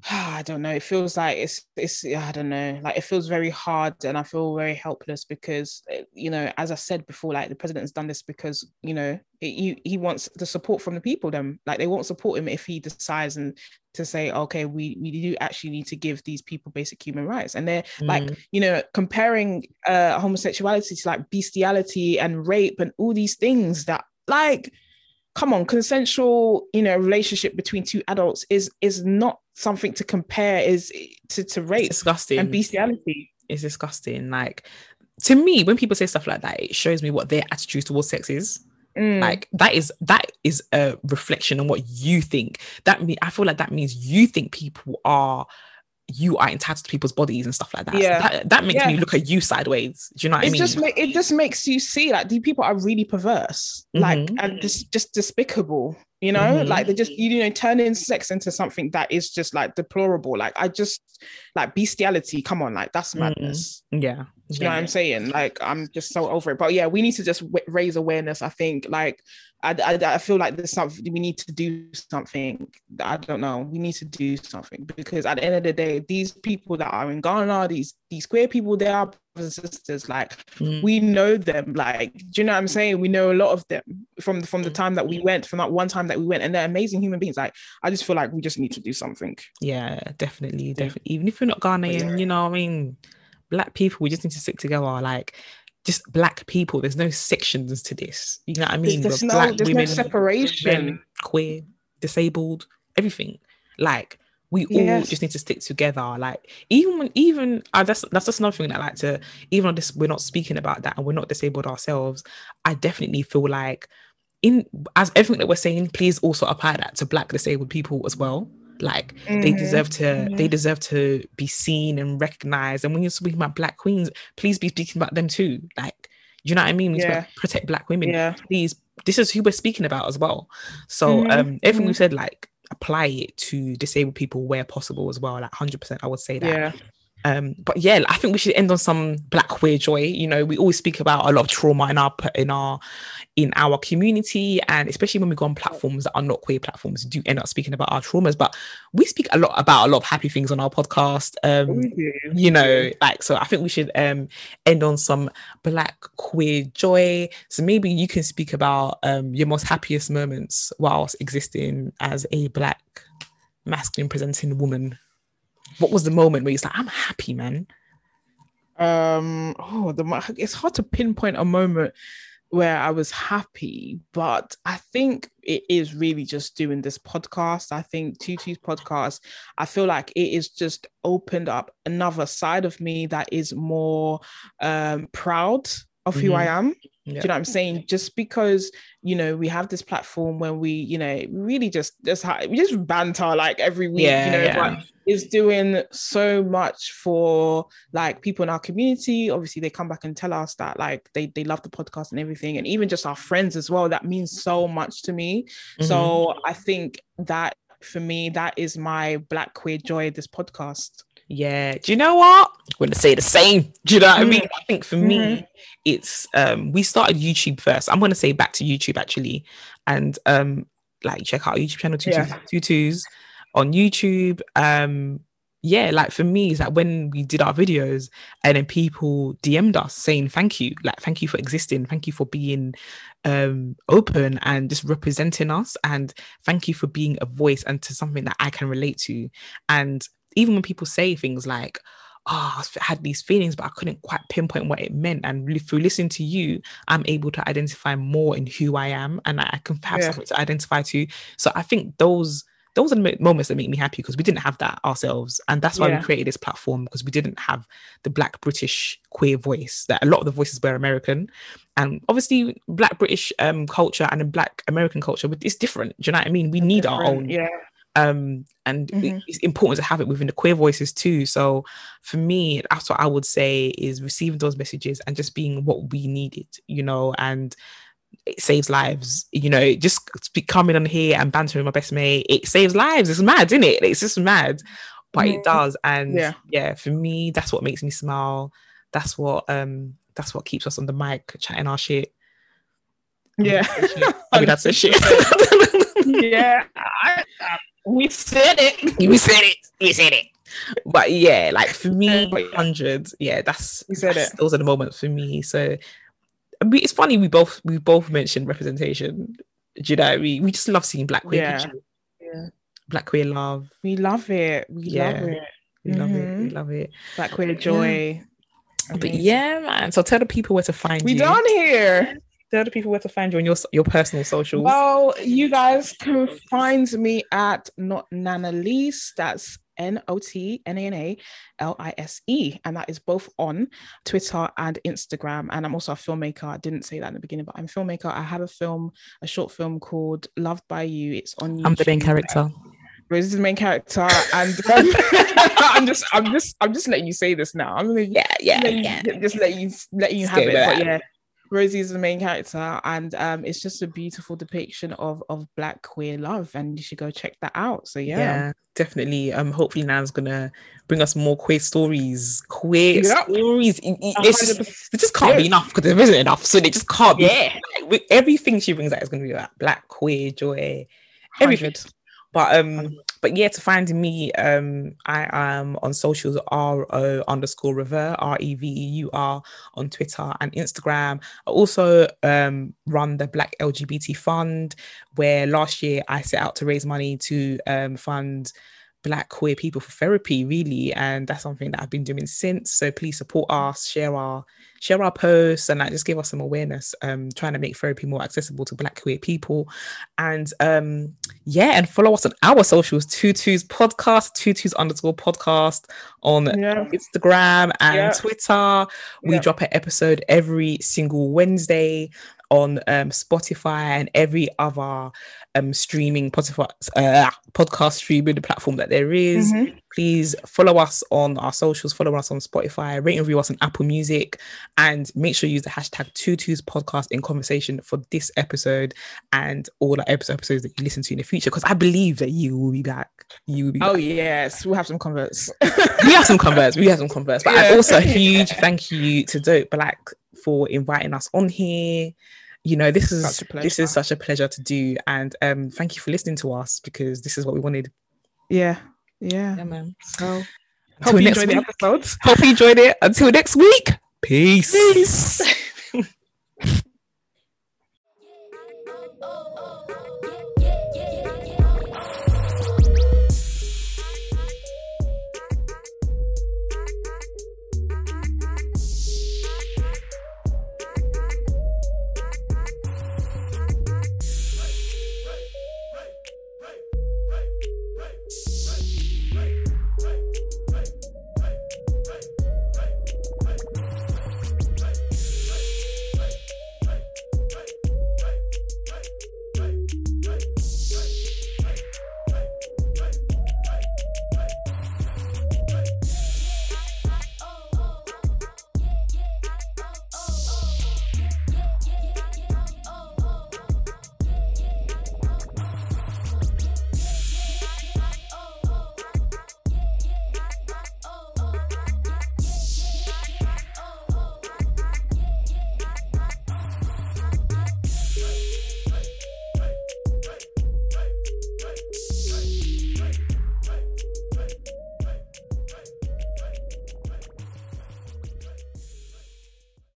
I don't know. It feels like it's I don't know. Like it feels very hard, and I feel very helpless because as I said before, like the president has done this because he wants the support from the people. Them like they won't support him if he decides and to say, okay, we do actually need to give these people basic human rights, and they're like comparing homosexuality to like bestiality and rape and all these things that like. Come on, consensual, relationship between two adults is not something to compare to rape. It's disgusting. And bestiality. It's disgusting. Like, to me, when people say stuff like that, it shows me what their attitude towards sex is. Like that is a reflection on what you think. I feel like that means you think you are entitled to people's bodies and stuff like that. Yeah. So that makes me look at you sideways. Do you know what I mean? It just makes you see like these people are really perverse, like, and just despicable. Like they just turning sex into something that is just like deplorable. Like I just like bestiality. Come on, like that's madness. Yeah. You know what I'm saying? Like I'm just so over it. But yeah, we need to just raise awareness. I think like I feel like there's something we need to do something. I don't know. We need to do something because at the end of the day, these people that are in Ghana, these queer people, they are brothers and sisters. Like we know them. Like, do you know what I'm saying? We know a lot of them from the time that we went, from that one time that we went, and they're amazing human beings. Like I just feel like we just need to do something. Yeah, definitely. Even if you're not Ghanaian, you know what I mean? Black people, we just need to stick together. Like just black people, there's no sections to this. You know what I mean? There's black no women, separation. men, queer, disabled, everything. Like we all just need to stick together. Like that's just another thing that I like to, even on this, we're not speaking about that and we're not disabled ourselves. I definitely feel like as everything that we're saying, please also apply that to black disabled people as well. Like they deserve to be seen and recognized. And when you're speaking about black queens, please be speaking about them too. Like, you know what I mean? Protect black women. Please, this is who we're speaking about as well. So everything we said, like apply it to disabled people where possible as well. Like 100%, I would say that. But yeah, I think we should end on some black queer joy. We always speak about a lot of trauma in our community, and especially when we go on platforms that are not queer platforms, do end up speaking about our traumas. But we speak a lot about a lot of happy things on our podcast. So I think we should end on some black queer joy. So maybe you can speak about your most happiest moments whilst existing as a black masculine presenting woman. What was the moment where you're like, I'm happy, man? It's hard to pinpoint a moment where I was happy, but I think it is really just doing this podcast. I think Tutu's podcast, I feel like it is just opened up another side of me that is more proud of who I am. Do you know what I'm saying? Just because, we have this platform where we, really just banter like every week, but it's doing so much for like people in our community. Obviously, they come back and tell us that like they love the podcast and everything. And even just our friends as well, that means so much to me. So I think that for me, that is my black queer joy, this podcast. Yeah. Do you know what? I'm going to say the same. Do you know what I mean? I think for me, it's we started YouTube first. I'm going to say back to YouTube actually. And like check out our YouTube channel, Tutus on YouTube. Like for me, it's like when we did our videos and then people DM'd us saying thank you. Like thank you for existing. Thank you for being open and just representing us. And thank you for being a voice and to something that I can relate to. And even when people say things like, I had these feelings, but I couldn't quite pinpoint what it meant. And through listening to you, I'm able to identify more in who I am and I can have something to identify to. So I think those are the moments that make me happy because we didn't have that ourselves. And that's why we created this platform, because we didn't have the Black British queer voice, that a lot of the voices were American. And obviously Black British culture and the Black American culture, it's different. Do you know what I mean? We need our own. It's important to have it within the queer voices too. So for me, that's what I would say is receiving those messages and just being what we needed, and it saves lives, just coming on here and bantering with my best mate, it saves lives. It's mad, isn't it? It's just mad, but it does. And for me, that's what makes me smile. That's what keeps us on the mic chatting our shit. Yeah. I mean, that's a shit. We said it. We said it. But yeah, like for me, 100. Yeah, those are the moments for me. So it's funny we both mentioned representation. Do you know what I mean? We just love seeing Black queer people. Yeah. Black queer love. We love it. We love it. We love it. Black queer joy. Yeah. But yeah, man. So tell the people where to find you. We done here. Tell the people where to find you on your personal socials. Well, you guys can find me at Not Nanalise. That's NOTNANALISE, and that is both on Twitter and Instagram. And I'm also a filmmaker. I didn't say that in the beginning, but I'm a filmmaker. I have a short film called Loved by You. It's on YouTube. I'm the main character. Rose is the main character, and I'm just letting you say this now. I'm gonna just let you have it. But yeah, Rosie is the main character, and it's just a beautiful depiction of Black queer love, and you should go check that out. So yeah, definitely. Hopefully Nan's gonna bring us more queer stories. Stories. It just can't be enough because there isn't enough. So they just can't be. Yeah, like, everything she brings out is gonna be like Black queer joy, everything. But yeah, to find me, I am on socials @RO_Reveur, REVEUR on Twitter and Instagram. I also run the Black LGBT Fund, where last year I set out to raise money to fund Black queer people for therapy, really, and that's something that I've been doing since. So please support us, share our posts, and just give us some awareness, trying to make therapy more accessible to Black queer people. And and follow us on our socials, Tutus Podcast, Tutus_podcast on Instagram and Twitter. We drop an episode every single Wednesday on Spotify and every other streaming podcast streaming platform that there is. Please follow us on our socials, follow us on Spotify, rate and review us on Apple Music, and make sure you use the hashtag Tutus Podcast in conversation for this episode and all the episodes that you listen to in the future, because I believe that you will be back. Oh yes, we'll have some converts. we have some converts. But also a huge thank you to Dope Black for inviting us on here. You know, this is such a pleasure to do, and thank you for listening to us, because this is what we wanted. Yeah, man. So hope you enjoyed the episode. Hope you enjoyed it. Until next week, peace.